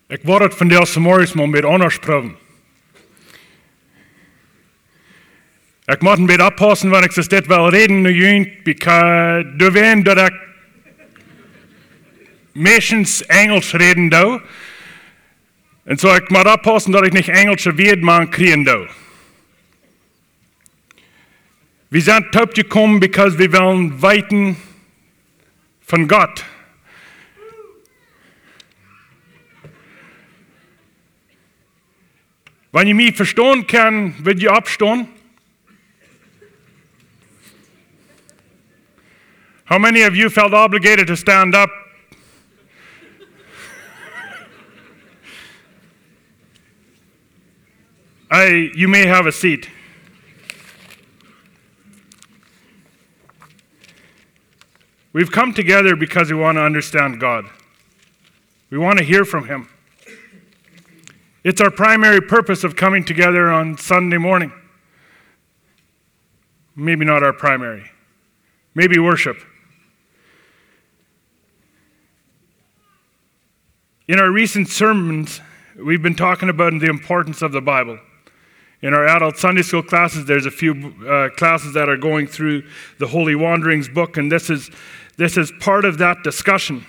Ik wou het vandaag morgens maar met anders proeven. Ik moet een beetje oppassen wanneer ik dit wel reden nu, because du weet dat ik meestens Engels reden doe. En zo ik moet oppassen dat ik niet Engelse woorden krijgen doe. We zijn top gekomen because we willen weten van God. Wenn je mij verstaan kan, wil je opstaan? How many of you felt obligated to stand up? You may have a seat. We've come together because we want to understand God. We want to hear from Him. It's our primary purpose of coming together on Sunday morning. Maybe not our primary. Maybe worship. In our recent sermons, we've been talking about the importance of the Bible. In our adult Sunday school classes, there's a few classes that are going through the Holy Wanderings book, and this is part of that discussion.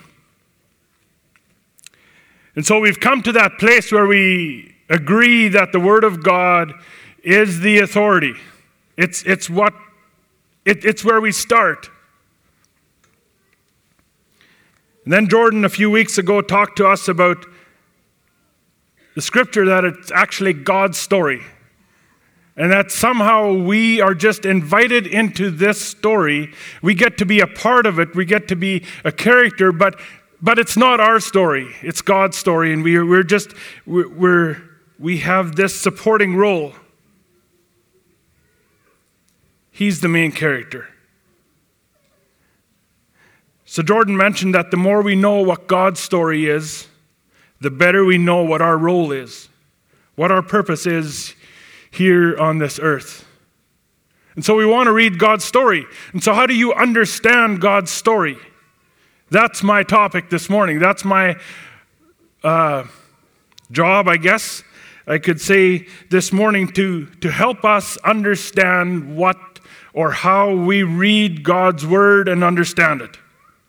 And so we've come to that place where we agree that the Word of God is the authority. It's where we start. And then Jordan a few weeks ago talked to us about the scripture that it's actually God's story. And that somehow we are just invited into this story. We get to be a part of it. We get to be a character, but it's not our story. It's God's story, and we have this supporting role. He's the main character. So Jordan mentioned that the more we know what God's story is, the better we know what our role is, what our purpose is here on this earth. And so we want to read God's story. And so how do you understand God's story? That's my topic this morning. That's my job, I guess. I could say this morning to help us understand what or how we read God's word and understand it.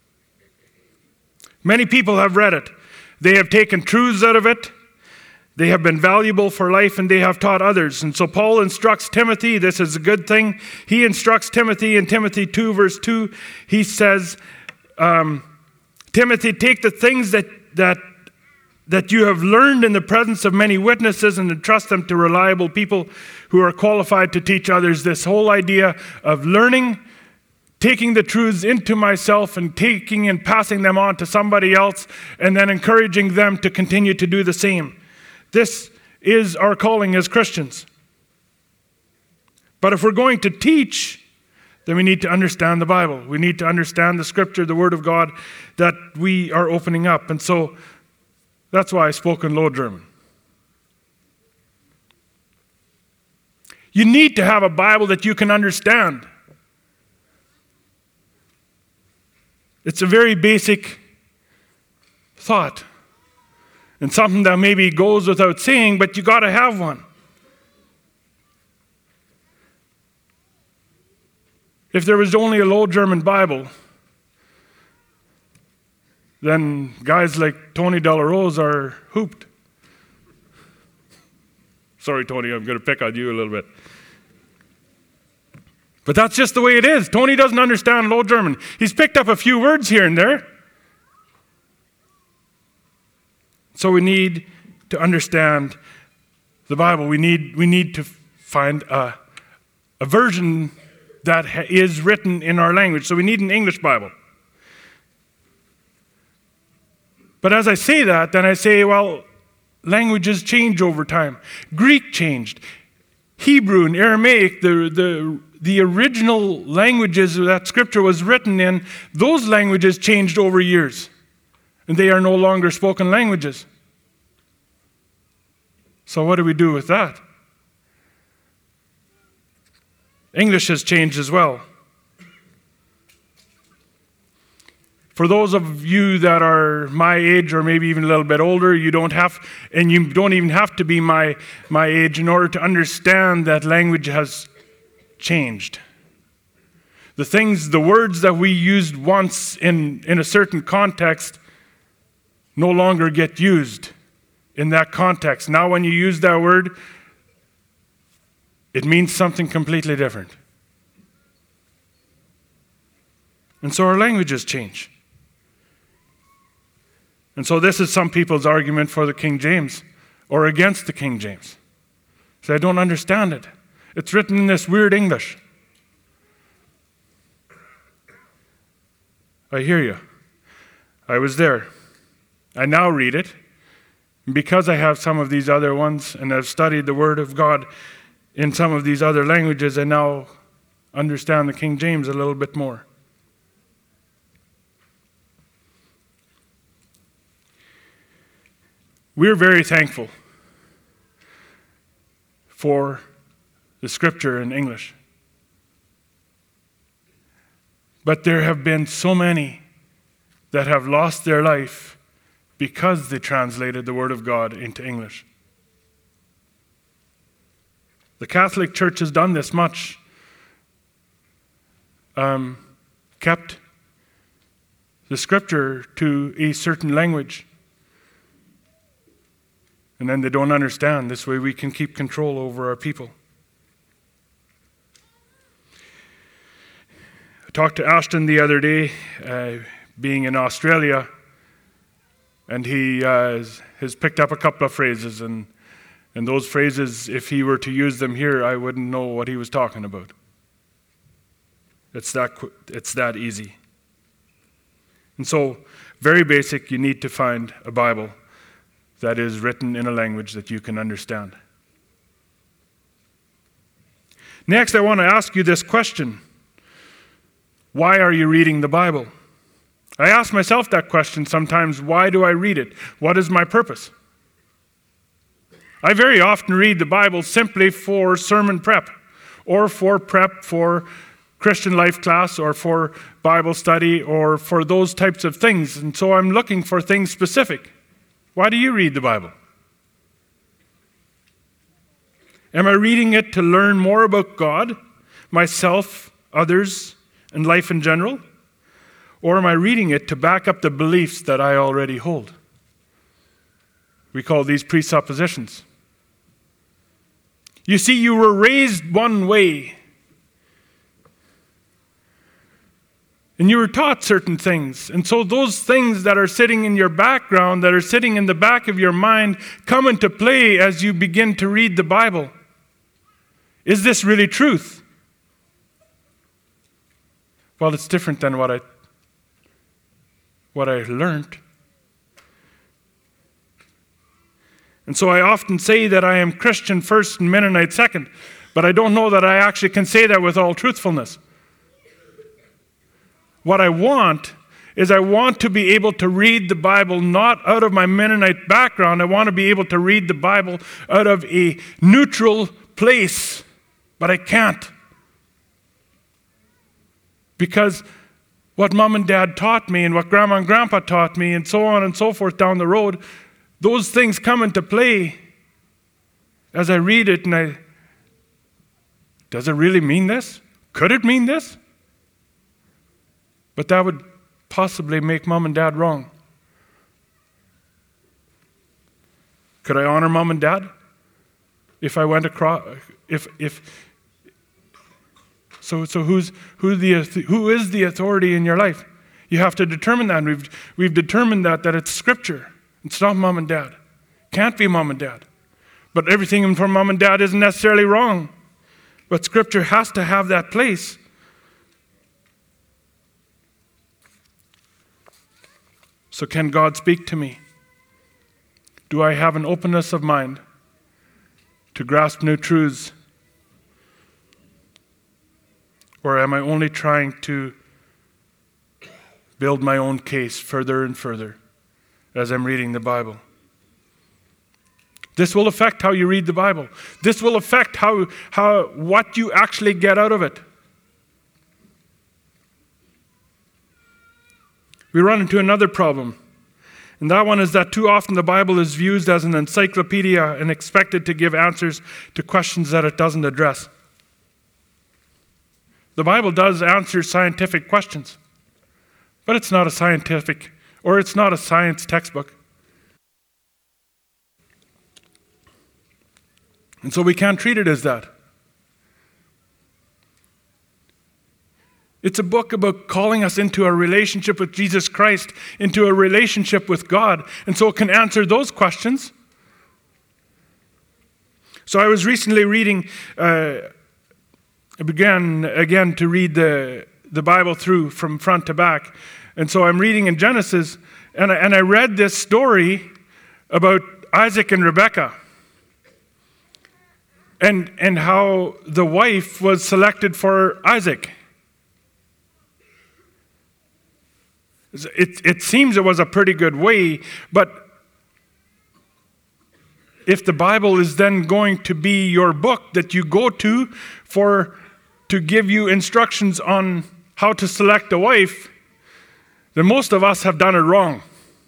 Many people have read it. They have taken truths out of it. They have been valuable for life, and they have taught others. And so Paul instructs Timothy. This is a good thing. He instructs Timothy in Timothy 2, verse 2. He says, Timothy, take the things that you have learned in the presence of many witnesses and entrust them to reliable people who are qualified to teach others. This whole idea of learning, taking the truths into myself and taking and passing them on to somebody else, and then encouraging them to continue to do the same. This is our calling as Christians. But if we're going to teach, then we need to understand the Bible. We need to understand the Scripture, the Word of God that we are opening up. And so that's why I spoke in Low German. You need to have a Bible that you can understand. It's a very basic thought. And something that maybe goes without saying, but you got to have one. If there was only a Low German Bible, then guys like Tony Delarose are hooped. Sorry, Tony, I'm going to pick on you a little bit. But that's just the way it is. Tony doesn't understand Low German. He's picked up a few words here and there. So we need to understand the Bible. We need to find a version that is written in our language. So we need an English Bible. But as I say that, then I say, well, languages change over time. Greek changed. Hebrew and Aramaic, the original languages that Scripture was written in, those languages changed over years. And they are no longer spoken languages. So what do we do with that? English has changed as well. For those of you that are my age or maybe even a little bit older, you don't even have to be my age in order to understand that language has changed. The words that we used once in a certain context no longer get used in that context. Now when you use that word, it means something completely different. And so our languages change. And so this is some people's argument for the King James or against the King James. Say, I don't understand it. It's written in this weird English. I hear you. I was there. I now read it. Because I have some of these other ones and I've studied the Word of God in some of these other languages, I now understand the King James a little bit more. We're very thankful for the Scripture in English. But there have been so many that have lost their life because they translated the Word of God into English. The Catholic Church has done this much. Kept the Scripture to a certain language. And then they don't understand. This way we can keep control over our people. I talked to Ashton the other day, being in Australia, and he has picked up a couple of phrases, and those phrases, if he were to use them here, I wouldn't know what he was talking about. It's that easy. And so, very basic, you need to find a Bible that is written in a language that you can understand. Next, I want to ask you this question. Why are you reading the Bible? I ask myself that question sometimes. Why do I read it? What is my purpose? I very often read the Bible simply for sermon prep, or for prep for Christian life class, or for Bible study, or for those types of things. And so I'm looking for things specific. Why do you read the Bible? Am I reading it to learn more about God, myself, others, and life in general? Or am I reading it to back up the beliefs that I already hold? We call these presuppositions. You see, you were raised one way, and you were taught certain things. And so those things that are sitting in your background, that are sitting in the back of your mind, come into play as you begin to read the Bible. Is this really truth? Well, it's different than what I learned. And so I often say that I am Christian first and Mennonite second, but I don't know that I actually can say that with all truthfulness. What I want is I want to be able to read the Bible not out of my Mennonite background. I want to be able to read the Bible out of a neutral place, but I can't. Because what Mom and Dad taught me and what Grandma and Grandpa taught me and so on and so forth down the road, those things come into play as I read it, and does it really mean this? Could it mean this? But that would possibly make Mom and Dad wrong. Could I honor Mom and Dad if I went across? So who is the authority in your life? You have to determine that. And we've determined that it's Scripture. It's not Mom and Dad. Can't be Mom and Dad. But everything from Mom and Dad isn't necessarily wrong. But Scripture has to have that place. So can God speak to me? Do I have an openness of mind to grasp new truths? Or am I only trying to build my own case further and further as I'm reading the Bible? This will affect how you read the Bible. This will affect what you actually get out of it. we run into another problem. And that one is that too often the Bible is viewed as an encyclopedia and expected to give answers to questions that it doesn't address. The Bible does answer scientific questions, but it's not a scientific, or it's not a science textbook. And so we can't treat it as that. It's a book about calling us into a relationship with Jesus Christ, into a relationship with God, and so it can answer those questions. So I was recently reading, I began again to read the Bible through from front to back, and so I'm reading in Genesis, and I read this story about Isaac and Rebekah, and how the wife was selected for Isaac. It seems it was a pretty good way, but if the Bible is then going to be your book that you go to give you instructions on how to select a wife, then most of us have done it wrong.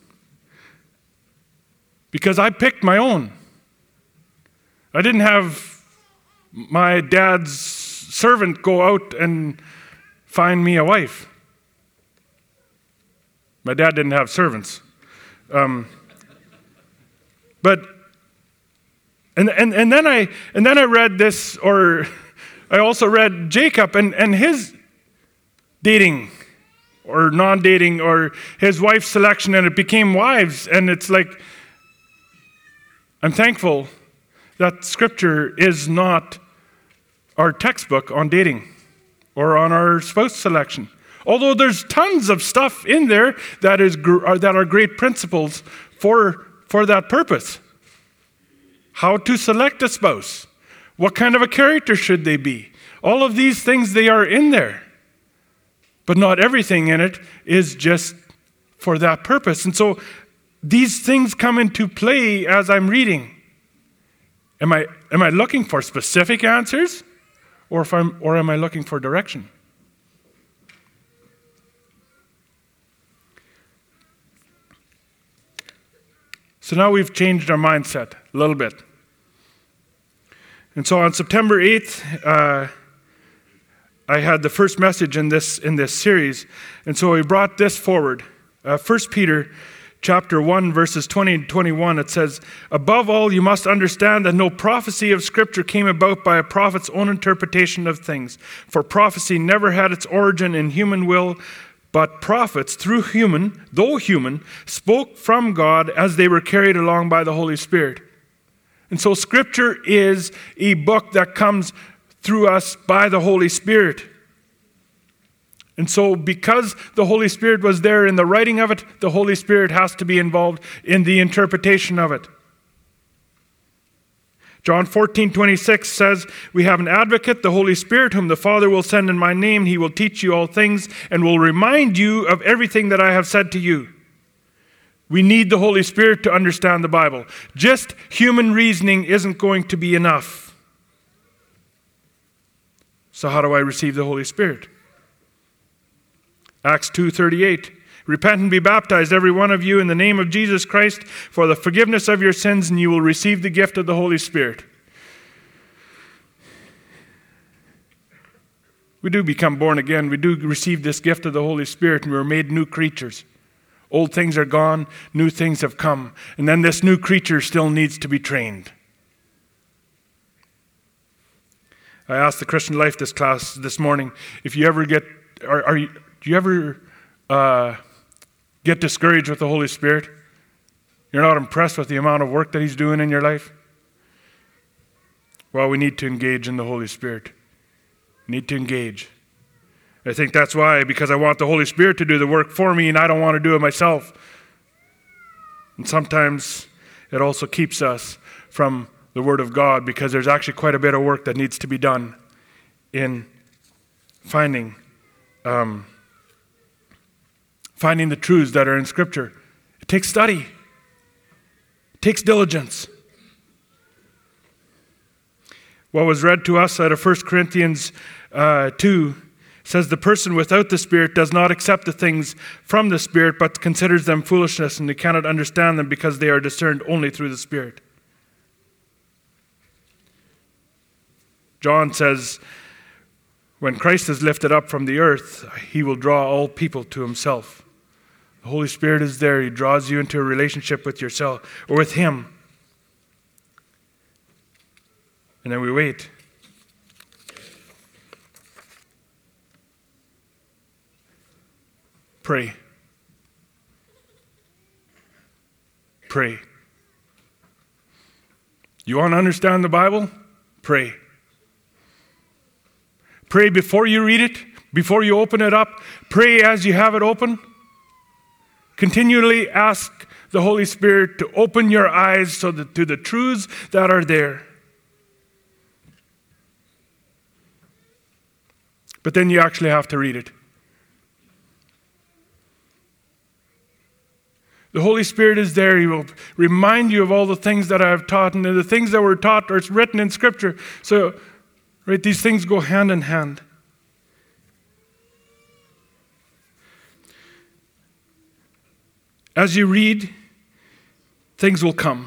Because I picked my own. I didn't have my dad's servant go out and find me a wife. My dad didn't have servants. And then I read this, or I also read Jacob and his dating or non-dating, or his wife's selection, and it became wives. And it's like, I'm thankful that Scripture is not our textbook on dating or on our spouse selection. Although there's tons of stuff in there that are great principles for that purpose. How to select a spouse. What kind of a character should they be? All of these things, they are in there. But not everything in it is just for that purpose. And so these things come into play as I'm reading. Am I looking for specific answers? Or am I looking for direction? So now we've changed our mindset a little bit. And so on September 8th, I had the first message in this series. And so we brought this forward. 1 Peter chapter 1, verses 20 and 21, it says, "Above all, you must understand that no prophecy of Scripture came about by a prophet's own interpretation of things. For prophecy never had its origin in human will, but prophets, though human, spoke from God as they were carried along by the Holy Spirit." And so Scripture is a book that comes through us by the Holy Spirit. And so because the Holy Spirit was there in the writing of it, the Holy Spirit has to be involved in the interpretation of it. John 14:26 says, "We have an advocate, the Holy Spirit, whom the Father will send in my name. He will teach you all things and will remind you of everything that I have said to you." We need the Holy Spirit to understand the Bible. Just human reasoning isn't going to be enough. So how do I receive the Holy Spirit? Acts 2:38. "Repent and be baptized, every one of you, in the name of Jesus Christ, for the forgiveness of your sins, and you will receive the gift of the Holy Spirit." We do become born again. We do receive this gift of the Holy Spirit, and we're made new creatures. Old things are gone, new things have come. And then this new creature still needs to be trained. I asked the Christian Life class this morning, if you ever get discouraged with the Holy Spirit? You're not impressed with the amount of work that He's doing in your life? Well, we need to engage in the Holy Spirit. We need to engage. I think that's why, because I want the Holy Spirit to do the work for me and I don't want to do it myself. And sometimes it also keeps us from the Word of God, because there's actually quite a bit of work that needs to be done in finding the truths that are in Scripture. It takes study. It takes diligence. What was read to us out of 1 Corinthians 2 It says the person without the Spirit does not accept the things from the Spirit, but considers them foolishness, and they cannot understand them because they are discerned only through the Spirit. John says, when Christ is lifted up from the earth, he will draw all people to himself. The Holy Spirit is there. He draws you into a relationship with yourself or with him. And then we wait. Pray. Pray. You want to understand the Bible? Pray. Pray before you read it, before you open it up. Pray as you have it open. Continually ask the Holy Spirit to open your eyes to the truths that are there. But then you actually have to read it. The Holy Spirit is there. He will remind you of all the things that I have taught, and the things that were taught are written in Scripture. So, right, these things go hand in hand. As you read, things will come.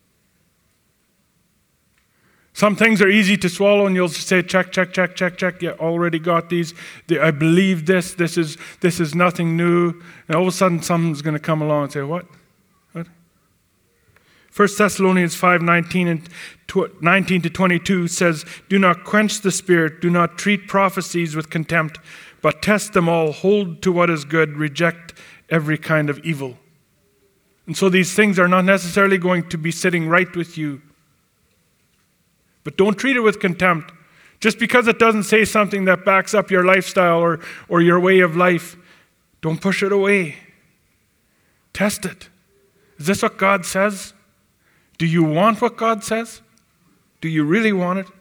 Some things are easy to swallow, and you'll say, check. Yeah, already got these. I believe this. This is nothing new. And all of a sudden, something's going to come along and say, what? 1 Thessalonians 5:19 and 19 to 22 says, do not quench the Spirit. Do not treat prophecies with contempt, but test them all. Hold to what is good. Reject every kind of evil. And so these things are not necessarily going to be sitting right with you. But don't treat it with contempt. Just because it doesn't say something that backs up your lifestyle or your way of life, don't push it away. Test it. Is this what God says? Do you want what God says? Do you really want it?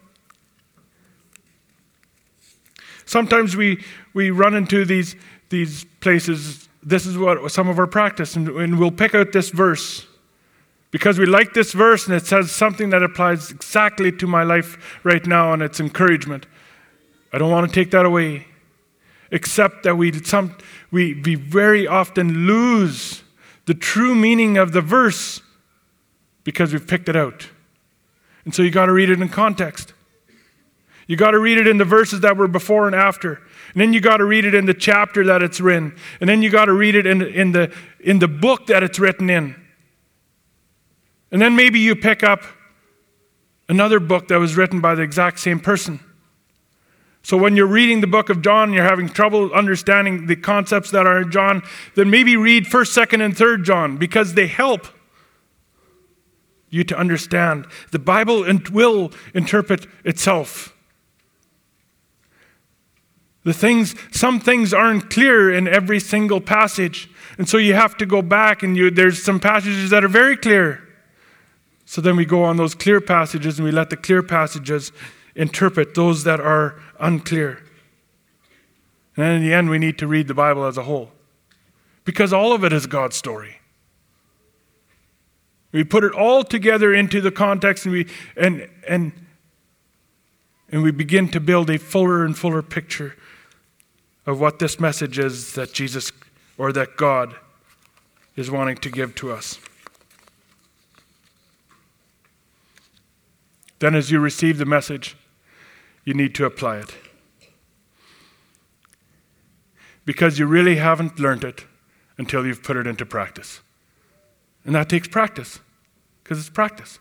Sometimes we run into these places. This is what some of our practice, and we'll pick out this verse because we like this verse and it says something that applies exactly to my life right now, and it's encouragement. I don't want to take that away, except that we very often lose the true meaning of the verse because we've picked it out. And so you got to read it in context. You got to read it in the verses that were before and after. And then you got to read it in the chapter that it's in. And then you got to read it in the book that it's written in. And then maybe you pick up another book that was written by the exact same person. So when you're reading the book of John, you're having trouble understanding the concepts that are in John, then maybe read 1st, 2nd, and 3rd John, because they help you to understand. The Bible will interpret itself. Some things aren't clear in every single passage. And so you have to go back, and there's some passages that are very clear. So then we go on those clear passages, and we let the clear passages interpret those that are unclear. And then in the end, we need to read the Bible as a whole, because all of it is God's story. We put it all together into the context, and we begin to build a fuller and fuller picture of what this message is that Jesus, or that God, is wanting to give to us. Then as you receive the message, you need to apply it. Because you really haven't learned it until you've put it into practice. And that takes practice, because it's practice.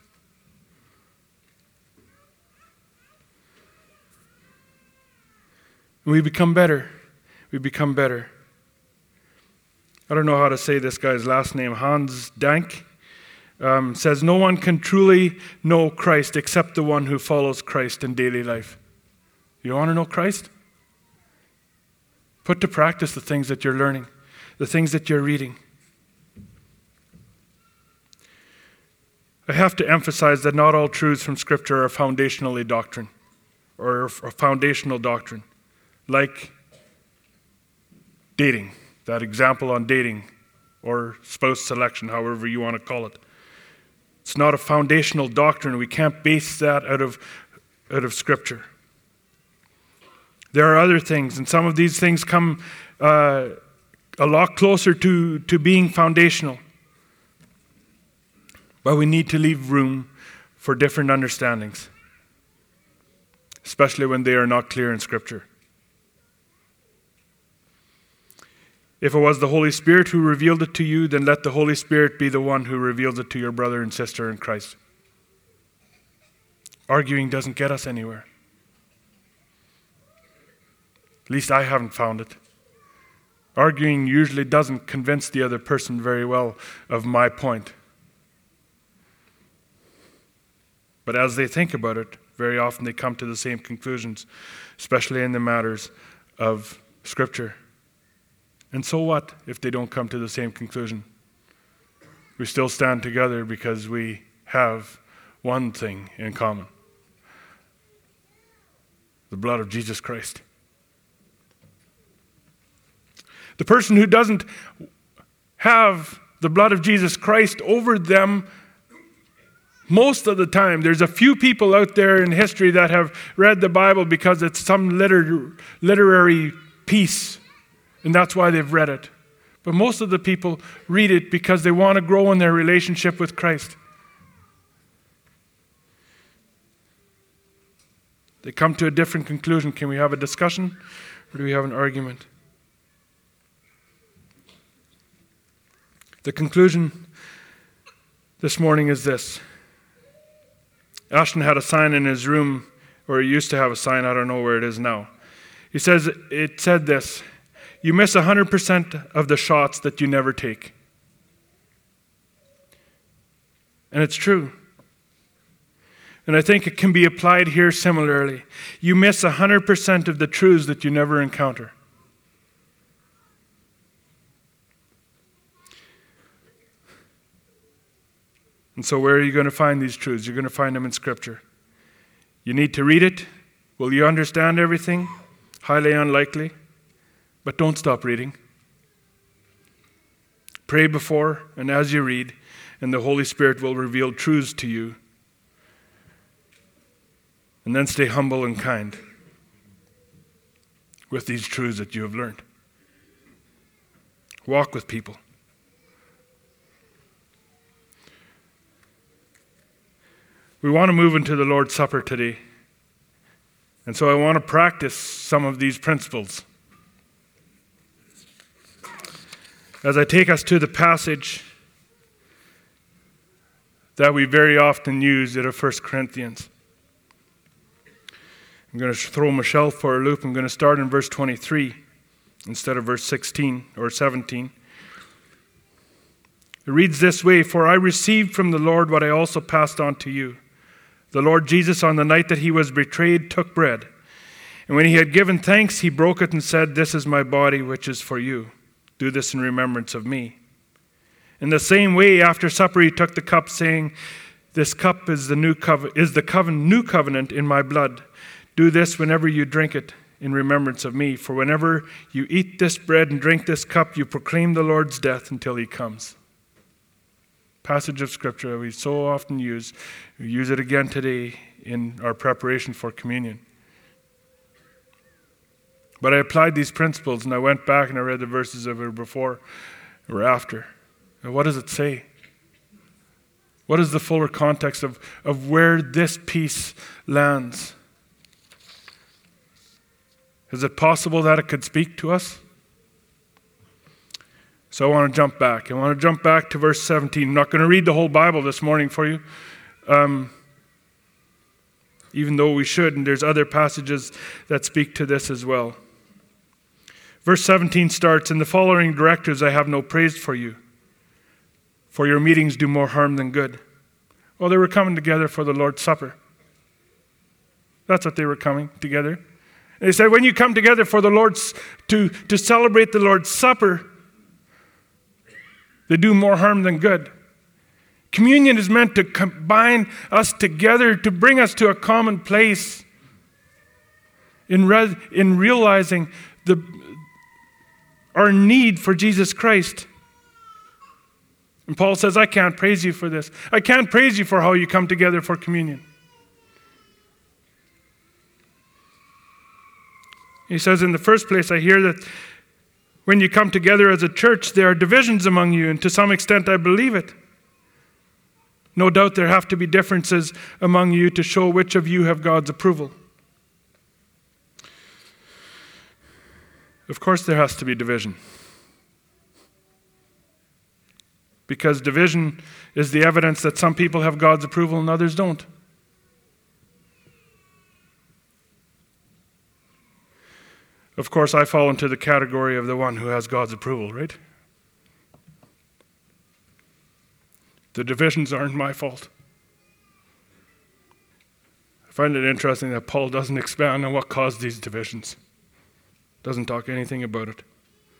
We become better. We become better. I don't know how to say this guy's last name. Hans Dank says, no one can truly know Christ except the one who follows Christ in daily life. You want to know Christ? Put to practice the things that you're learning, the things that you're reading. I have to emphasize that not all truths from Scripture are foundational doctrine. Like dating, that example on dating, or spouse selection, however you want to call it. It's not a foundational doctrine. We can't base that out of Scripture. There are other things, and some of these things come a lot closer to being foundational. But we need to leave room for different understandings, especially when they are not clear in Scripture. If it was the Holy Spirit who revealed it to you, then let the Holy Spirit be the one who reveals it to your brother and sister in Christ. Arguing doesn't get us anywhere. At least I haven't found it. Arguing usually doesn't convince the other person very well of my point. But as they think about it, very often they come to the same conclusions, especially in the matters of Scripture. And so what if they don't come to the same conclusion? We still stand together because we have one thing in common: the blood of Jesus Christ. The person who doesn't have the blood of Jesus Christ over them, most of the time, there's a few people out there in history that have read the Bible because it's some literary piece, and that's why they've read it. But most of the people read it because they want to grow in their relationship with Christ. They come to a different conclusion. Can we have a discussion, or do we have an argument? The conclusion this morning is this. Ashton had a sign in his room, or he used to have a sign, I don't know where it is now. It said this: you miss 100% of the shots that you never take. And it's true. And I think it can be applied here similarly. You miss 100% of the truths that you never encounter. And so where are you going to find these truths? You're going to find them in Scripture. You need to read it. Will you understand everything? Highly unlikely. But don't stop reading. Pray before and as you read, and the Holy Spirit will reveal truths to you. And then stay humble and kind with these truths that you have learned. Walk with people. We want to move into the Lord's Supper today. And so I want to practice some of these principles. As I take us to the passage that we very often use out of 1 Corinthians. I'm going to throw Michelle for a loop. I'm going to start in verse 23 instead of verse 16 or 17. It reads this way: "For I received from the Lord what I also passed on to you. The Lord Jesus, on the night that he was betrayed, took bread. And when he had given thanks, he broke it and said, 'This is my body, which is for you. Do this in remembrance of me.' In the same way, after supper, he took the cup, saying, 'This cup is the new covenant in my blood. Do this whenever you drink it in remembrance of me. For whenever you eat this bread and drink this cup, you proclaim the Lord's death until he comes.'" Passage of Scripture we so often use. We use it again today in our preparation for communion. But I applied these principles, and I went back and I read the verses that were before or after. And what does it say? What is the fuller context of where this piece lands? Is it possible that it could speak to us? So I want to jump back. I want to jump back to verse 17. I'm not going to read the whole Bible this morning for you, even though we should, and there's other passages that speak to this as well. Verse 17 starts, "In the following directives I have no praise for you, for your meetings do more harm than good." Well, they were coming together for the Lord's Supper. That's what they were coming together. And he said, when you come together for the Lord's, to celebrate the Lord's Supper, they do more harm than good. Communion is meant to combine us together, to bring us to a common place in realizing our need for Jesus Christ. And Paul says, I can't praise you for this. I can't praise you for how you come together for communion. He says, in the first place, I hear that when you come together as a church, there are divisions among you, and to some extent I believe it. No doubt there have to be differences among you to show which of you have God's approval. Of course there has to be division. Because division is the evidence that some people have God's approval and others don't. Of course, I fall into the category of the one who has God's approval, right? The divisions aren't my fault. I find it interesting that Paul doesn't expand on what caused these divisions. Doesn't talk anything about it.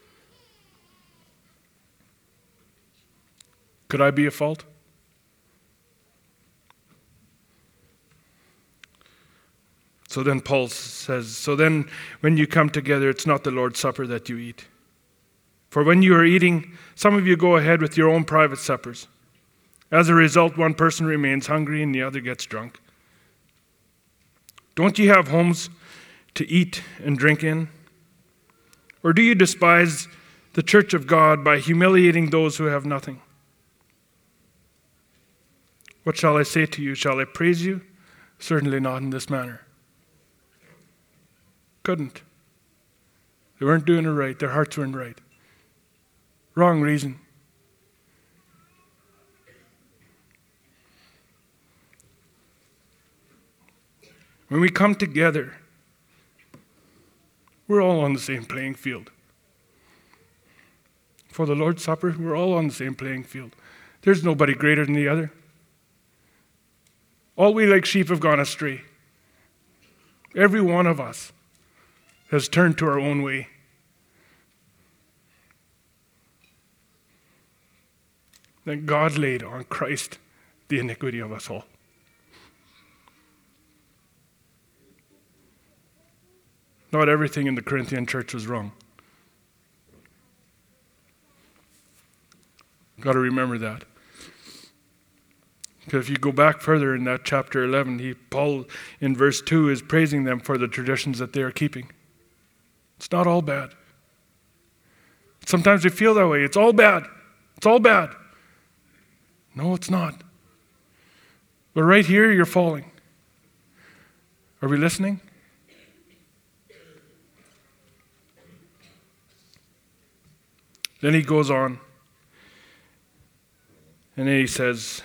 Could I be at fault? So then Paul says, so then when you come together, it's not the Lord's Supper that you eat. For when you are eating, some of you go ahead with your own private suppers. As a result, one person remains hungry and the other gets drunk. Don't you have homes to eat and drink in? Or do you despise the church of God by humiliating those who have nothing? What shall I say to you? Shall I praise you? Certainly not in this manner. Couldn't. They weren't doing it right. Their hearts weren't right. Wrong reason. When we come together, we're all on the same playing field. For the Lord's Supper, we're all on the same playing field. There's nobody greater than the other. All we like sheep have gone astray. Every one of us has turned to our own way. Then God laid on Christ the iniquity of us all. Not everything in the Corinthian church was wrong. Got to remember that. Because if you go back further in that chapter 11, Paul in verse 2 is praising them for the traditions that they are keeping. It's not all bad. Sometimes we feel that way. It's all bad. It's all bad. No, it's not. But right here, you're falling. Are we listening? Then he goes on. And then he says,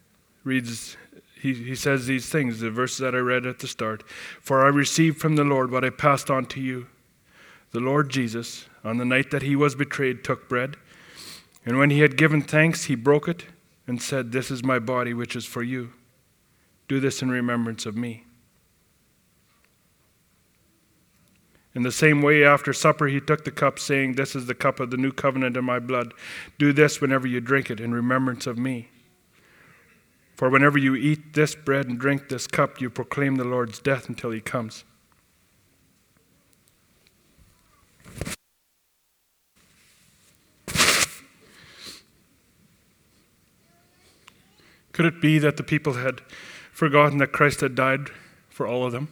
he says these things, the verses that I read at the start. For I received from the Lord what I passed on to you. The Lord Jesus, on the night that he was betrayed, took bread. And when he had given thanks, he broke it and said, this is my body, which is for you. Do this in remembrance of me. In the same way, after supper, he took the cup, saying, this is the cup of the new covenant in my blood. Do this whenever you drink it in remembrance of me. For whenever you eat this bread and drink this cup, you proclaim the Lord's death until he comes. Could it be that the people had forgotten that Christ had died for all of them?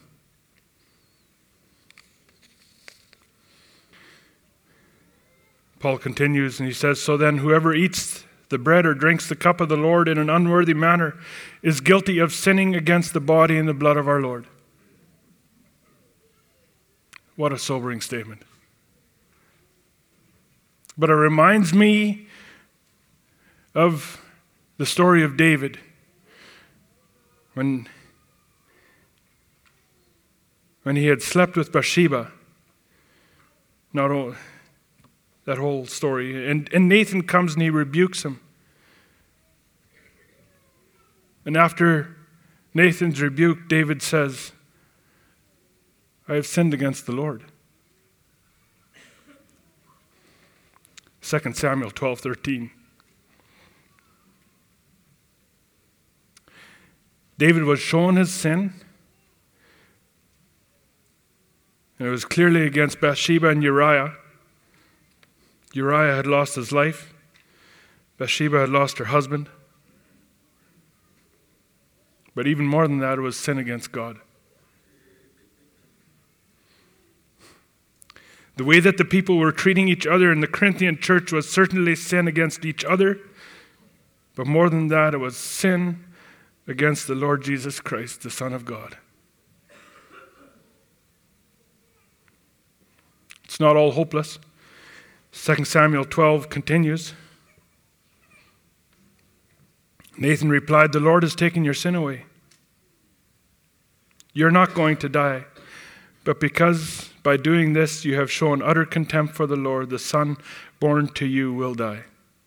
Paul continues and he says, so then whoever eats the bread or drinks the cup of the Lord in an unworthy manner is guilty of sinning against the body and the blood of our Lord. What a sobering statement. But it reminds me of the story of David when he had slept with Bathsheba. That whole story. And Nathan comes and he rebukes him. And after Nathan's rebuke, David says, I have sinned against the Lord. 2 Samuel 12:13. David was shown his sin. And it was clearly against Bathsheba and Uriah. Uriah had lost his life. Bathsheba had lost her husband. But even more than that, it was sin against God. The way that the people were treating each other in the Corinthian church was certainly sin against each other, but more than that, it was sin against the Lord Jesus Christ, the Son of God. It's not all hopeless. 2 Samuel 12 continues. Nathan replied, "The Lord has taken your sin away. You're not going to die, but because by doing this you have shown utter contempt for the Lord, the son born to you will die."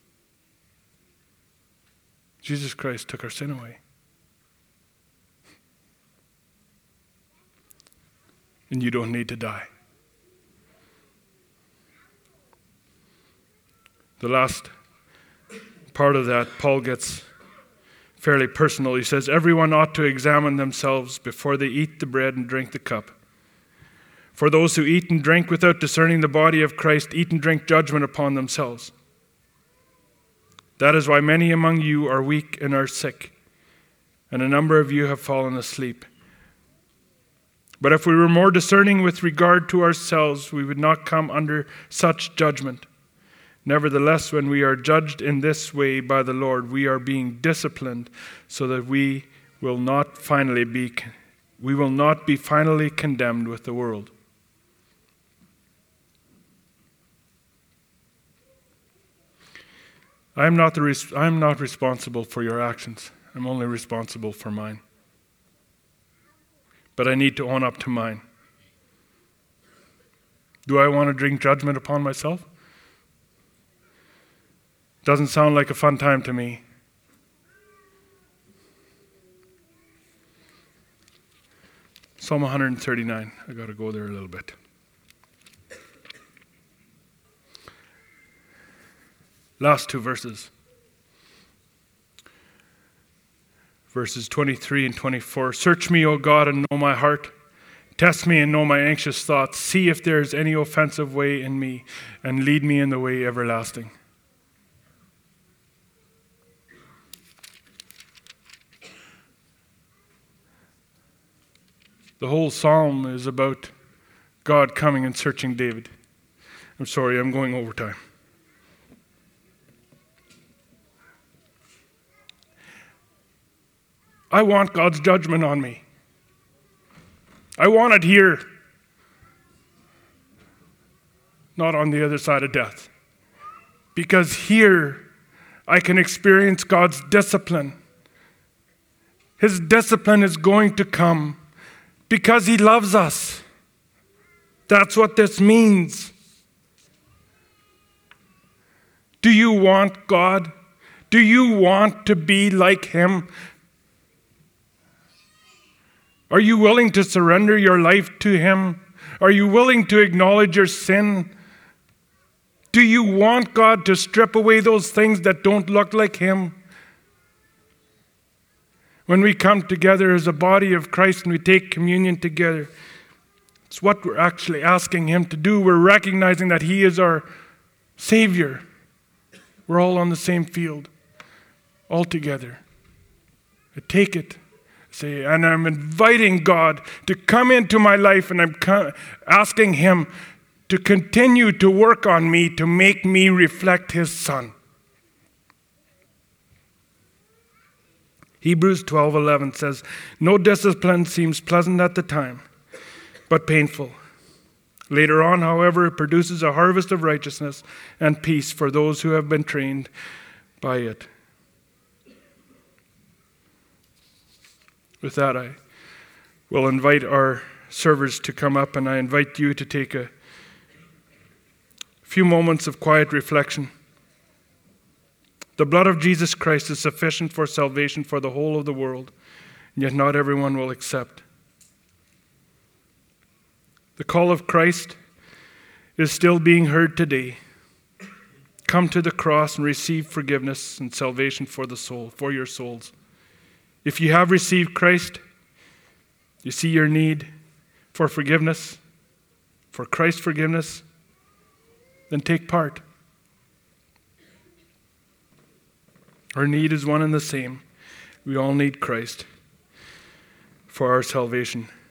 Jesus Christ took our sin away. And you don't need to die. The last part of that, Paul gets fairly personal. He says, "Everyone ought to examine themselves before they eat the bread and drink the cup. For those who eat and drink without discerning the body of Christ eat and drink judgment upon themselves. That is why many among you are weak and are sick, and a number of you have fallen asleep. But if we were more discerning with regard to ourselves, we would not come under such judgment. Nevertheless, when we are judged in this way by the Lord, we are being disciplined so that we will not be finally condemned with the world." I'm not responsible for your actions. I'm only responsible for mine. But I need to own up to mine. Do I want to bring judgment upon myself? Doesn't sound like a fun time to me. Psalm 139. I got to go there a little bit. Last two verses. Verses 23 and 24. "Search me, O God, and know my heart. Test me and know my anxious thoughts. See if there is any offensive way in me, and lead me in the way everlasting." The whole psalm is about God coming and searching David. I'm sorry, I'm going overtime. I want God's judgment on me. I want it here, not on the other side of death. Because here I can experience God's discipline. His discipline is going to come because He loves us. That's what this means. Do you want God? Do you want to be like Him? Are you willing to surrender your life to Him? Are you willing to acknowledge your sin? Do you want God to strip away those things that don't look like Him? When we come together as a body of Christ and we take communion together, it's what we're actually asking Him to do. We're recognizing that He is our Savior. We're all on the same field, all together. I take it, say, and I'm inviting God to come into my life, and I'm asking Him to continue to work on me to make me reflect His Son. Hebrews 12:11 says, "No discipline seems pleasant at the time, but painful. Later on, however, it produces a harvest of righteousness and peace for those who have been trained by it." With that, I will invite our servers to come up, and I invite you to take a few moments of quiet reflection. The blood of Jesus Christ is sufficient for salvation for the whole of the world, and yet not everyone will accept. The call of Christ is still being heard today. Come to the cross and receive forgiveness and salvation for the soul, for your souls. If you have received Christ, you see your need for forgiveness, for Christ's forgiveness, then take part. Our need is one and the same. We all need Christ for our salvation.